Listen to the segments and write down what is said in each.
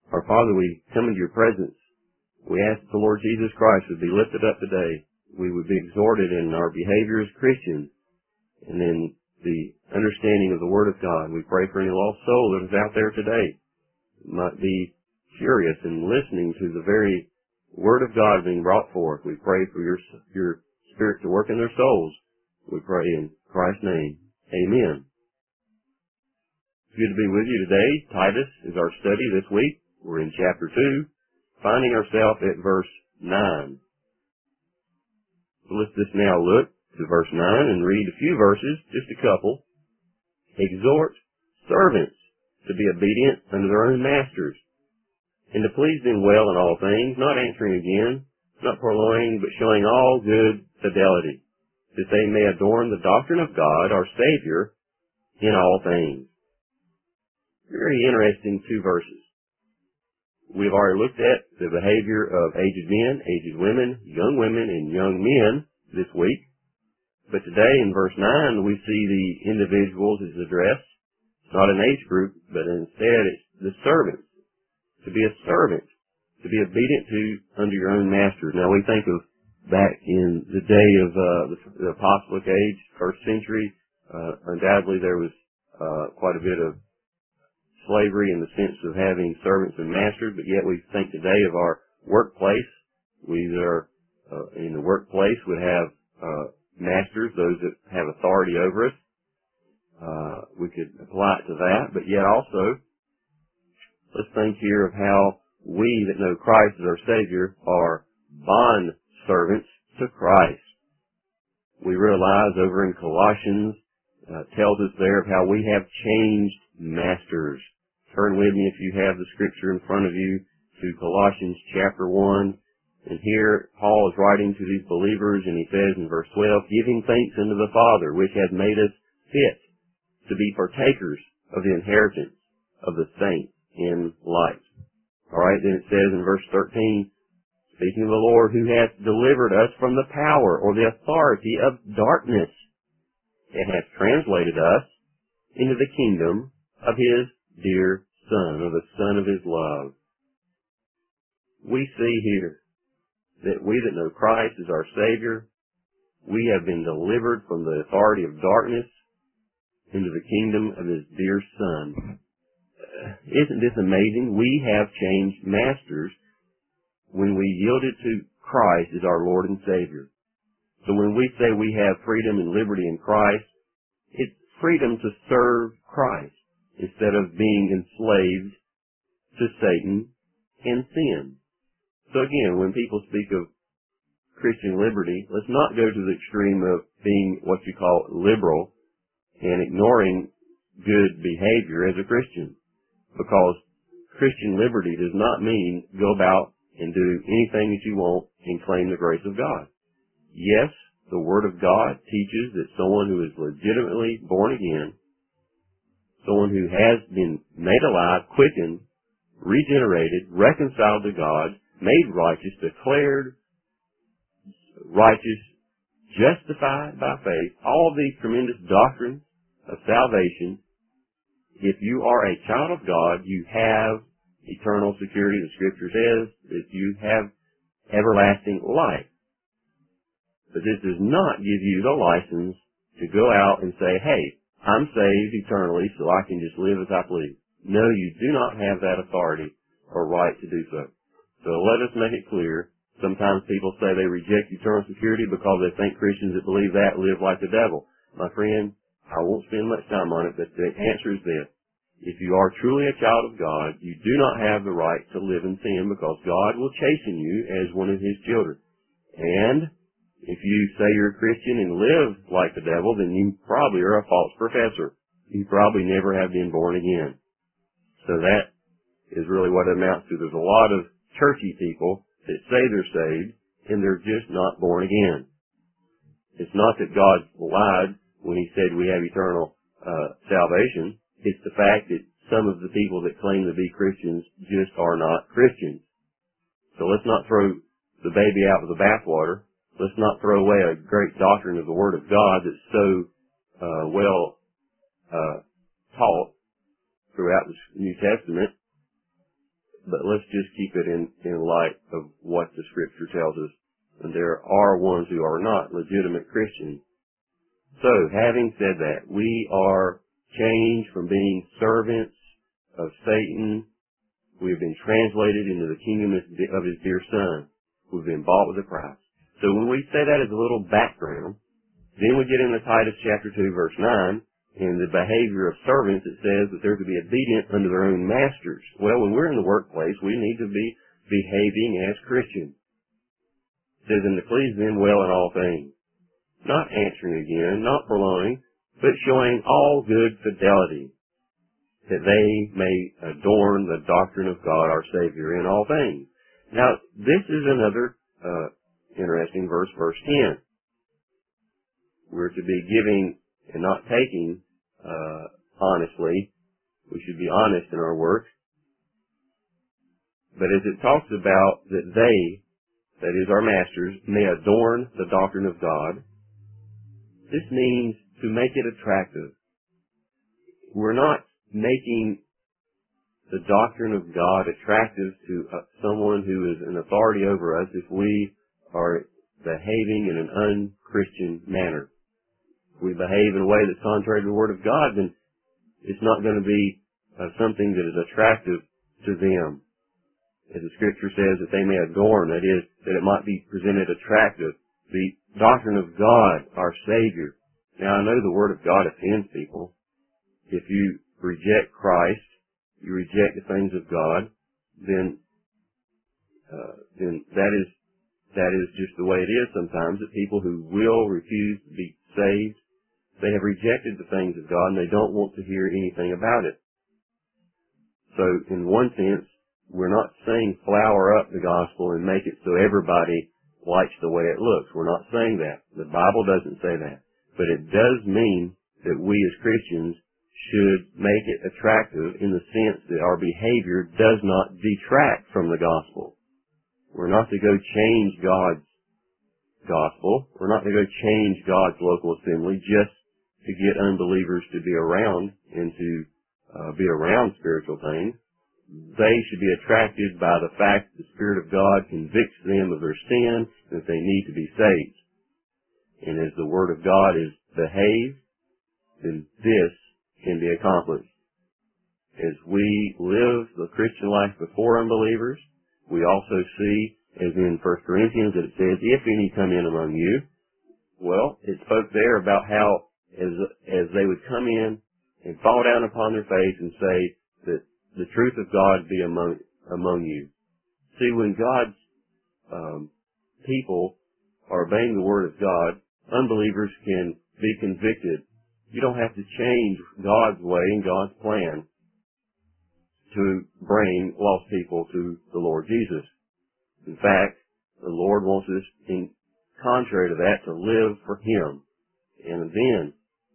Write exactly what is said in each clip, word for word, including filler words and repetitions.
Our Father, we come into your presence. We ask that the Lord Jesus Christ would be lifted up today. We would be exhorted in our behavior as Christians and in the understanding of the Word of God. We pray for any lost soul that is out there today that might be curious and listening to the very Word of God being brought forth. We pray for your, your Spirit to work in their souls. We pray in Christ's name. Amen. It's good to be with you today. Titus is our study this week. We're in chapter two, finding ourselves at verse nine. So let's just now look to verse nine and read a few verses, just a couple. Exhort servants to be obedient unto their own masters, and to please them well in all things, not answering again, not purloining, but showing all good fidelity, that they may adorn the doctrine of God, our Savior, in all things. Very interesting two verses. We've already looked at the behavior of aged men, aged women, young women, and young men this week. But today in verse nine, we see the individuals as addressed. It's not an age group, but instead it's the servants. To be a servant, to be obedient to under your own masters. Now we think of back in the day of uh, the, the apostolic age, first century, uh, undoubtedly there was uh, quite a bit of slavery in the sense of having servants and masters, but yet we think today of our workplace. We are uh, in the workplace would have uh, masters, those that have authority over us. Uh, we could apply it to that, but yet also let's think here of how we that know Christ as our Savior are bond servants to Christ. We realize over in Colossians uh, tells us there of how we have changed masters. Turn with me, if you have the scripture in front of you, to Colossians chapter one. And here Paul is writing to these believers, and he says in verse twelve, giving thanks unto the Father, which hath made us fit to be partakers of the inheritance of the saints in light. All right, then it says in verse thirteen, speaking of the Lord, who hath delivered us from the power or the authority of darkness, and hath translated us into the kingdom of his dear Son, or the Son of his love. We see here that we that know Christ as our Savior, we have been delivered from the authority of darkness into the kingdom of his dear Son. Uh, isn't this amazing? We have changed masters when we yielded to Christ as our Lord and Savior. So when we say we have freedom and liberty in Christ, it's freedom to serve Christ instead of being enslaved to Satan and sin. So again, when people speak of Christian liberty, let's not go to the extreme of being what you call liberal and ignoring good behavior as a Christian. Because Christian liberty does not mean go about and do anything that you want and claim the grace of God. Yes, the Word of God teaches that someone who is legitimately born again, someone who has been made alive, quickened, regenerated, reconciled to God, made righteous, declared righteous, justified by faith, all of these tremendous doctrines of salvation. If you are a child of God, you have eternal security. The Scripture says that you have everlasting life. But this does not give you the license to go out and say, hey, I'm saved eternally, so I can just live as I please. No, you do not have that authority or right to do so. So let us make it clear. Sometimes people say they reject eternal security because they think Christians that believe that live like the devil. My friend, I won't spend much time on it, but the answer is this. If you are truly a child of God, you do not have the right to live in sin because God will chasten you as one of his children. And if you say you're a Christian and live like the devil, then you probably are a false professor. You probably never have been born again. So that is really what it amounts to. There's a lot of churchy people that say they're saved, and they're just not born again. It's not that God lied when he said we have eternal uh, salvation. It's the fact that some of the people that claim to be Christians just are not Christians. So let's not throw the baby out with the bathwater. Let's not throw away a great doctrine of the Word of God that's so uh, well uh, taught throughout the New Testament. but let's just keep it in, in light of what the Scripture tells us. And there are ones who are not legitimate Christians. So, having said that, we are changed from being servants of Satan. We have been translated into the kingdom of His dear Son. We've been bought with a price. So when we say that as a little background, then we get into Titus chapter two, verse nine, in the behavior of servants. It says that they're to be obedient unto their own masters. Well, when we're in the workplace, we need to be behaving as Christians. It says, and to please them well in all things. Not answering again, not prolonging, but showing all good fidelity, that they may adorn the doctrine of God our Savior in all things. Now, this is another uh, interesting verse, verse ten. We're to be giving and not taking uh, honestly. We should be honest in our work. But as it talks about that they, that is our masters, may adorn the doctrine of God, this means to make it attractive. We're not making the doctrine of God attractive to uh, someone who is an authority over us if we are behaving in an unchristian manner. If we behave in a way that's contrary to the Word of God, then it's not going to be uh, something that is attractive to them. As the Scripture says, that they may adorn, that is, that it might be presented attractive. The doctrine of God, our Savior. Now, I know the Word of God offends people. If you reject Christ, you reject the things of God, then uh, then that is that is just the way it is sometimes, that people who will refuse to be saved, they have rejected the things of God and they don't want to hear anything about it. So in one sense, we're not saying flower up the gospel and make it so everybody likes the way it looks. We're not saying that. The Bible doesn't say that. But it does mean that we as Christians should make it attractive in the sense that our behavior does not detract from the gospel. We're not to go change God's gospel. We're not to go change God's local assembly just to get unbelievers to be around and to uh, be around spiritual things. They should be attracted by the fact that the Spirit of God convicts them of their sin and that they need to be saved. And as the Word of God is behaved, then this can be accomplished. As we live the Christian life before unbelievers, we also see, as in First Corinthians, that it says, if any come in among you, well, it spoke there about how as as they would come in and fall down upon their face and say that the truth of God be among among you. See, when God's um, people are obeying the Word of God, unbelievers can be convicted. You don't have to change God's way and God's plan to bring lost people to the Lord Jesus. In fact, the Lord wants us, in contrary to that, to live for Him. And then,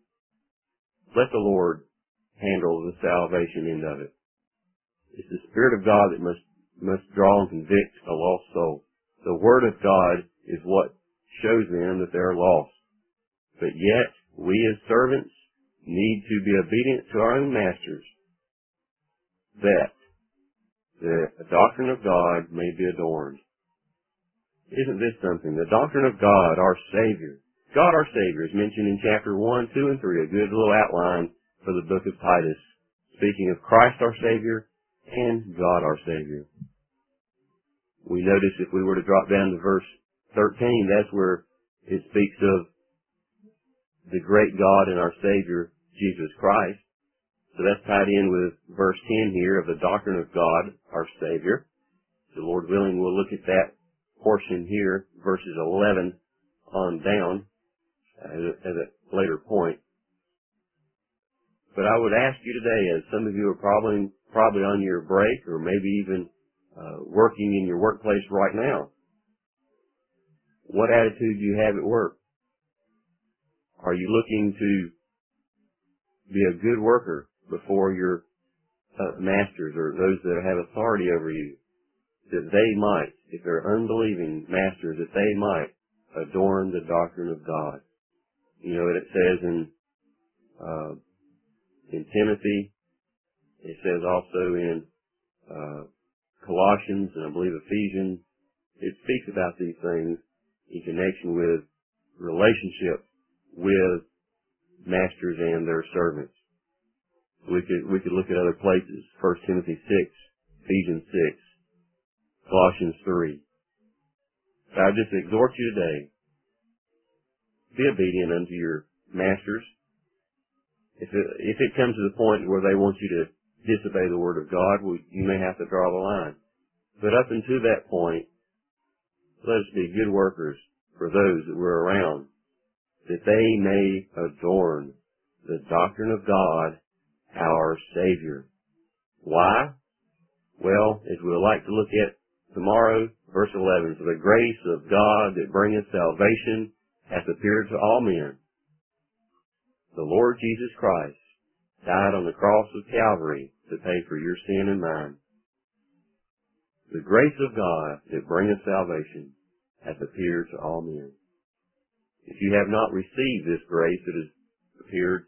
let the Lord handle the salvation end of it. It's the Spirit of God that must, must draw and convict a lost soul. The Word of God is what shows them that they're lost. But yet, we as servants need to be obedient to our own masters, that the doctrine of God may be adorned. Isn't this something? The doctrine of God, our Savior. God, our Savior, is mentioned in chapter one, two, and three, a good little outline for the book of Titus, speaking of Christ, our Savior, and God, our Savior. We notice if we were to drop down to verse thirteen, that's where it speaks of the great God and our Savior, Jesus Christ. So that's tied in with verse ten here of the doctrine of God, our Savior. So Lord willing, we'll look at that portion here, verses eleven on down, at a, at a later point. But I would ask you today, as some of you are probably probably on your break or maybe even uh, working in your workplace right now, what attitude do you have at work? Are you looking to be a good worker before your uh, masters or those that have authority over you, that they might, if they're unbelieving masters, that they might adorn the doctrine of God? You know what it says in uh, in Timothy. It says also in uh, Colossians and I believe Ephesians, it speaks about these things in connection with relationship with masters and their servants. We could, we could look at other places. First Timothy six, Ephesians six, Colossians three. So I just exhort you today, be obedient unto your masters. If it, if it comes to the point where they want you to disobey the word of God, well, you may have to draw the line. But up until that point, let us be good workers for those that we're around, that they may adorn the doctrine of God, our Savior. Why? Well, as we'll like to look at tomorrow, verse eleven, for the grace of God that bringeth salvation hath appeared to all men. The Lord Jesus Christ died on the cross of Calvary to pay for your sin and mine. The grace of God that bringeth salvation hath appeared to all men. If you have not received this grace that has appeared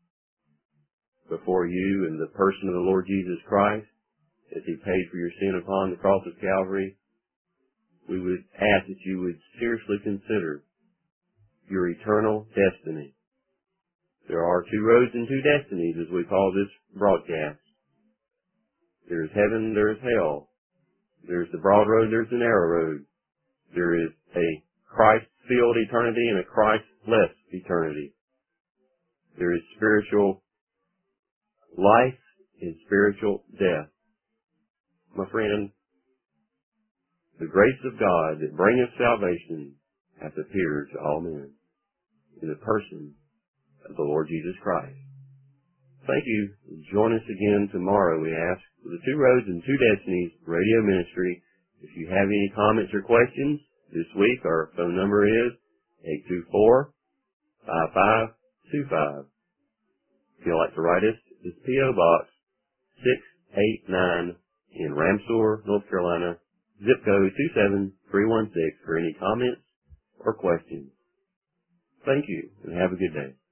before you in the person of the Lord Jesus Christ, as He paid for your sin upon the cross of Calvary, we would ask that you would seriously consider your eternal destiny. There are two roads and two destinies, as we call this broadcast. There is heaven, there is hell. There's the broad road, there's the narrow road. There is a Christ-filled eternity and a Christ-less eternity. There is spiritual life and spiritual death. My friend, the grace of God that bringeth salvation hath appeared to all men in the person of the Lord Jesus Christ. Thank you. Join us again tomorrow, we ask, for the Two Roads and Two Destinies radio ministry. If you have any comments or questions this week, our phone number is eight two four, five five two five. If you'd like to write us, it's P O Box six eight nine in Ramsor, North Carolina, zip code two seven three one six for any comments or questions. Thank you, and have a good day.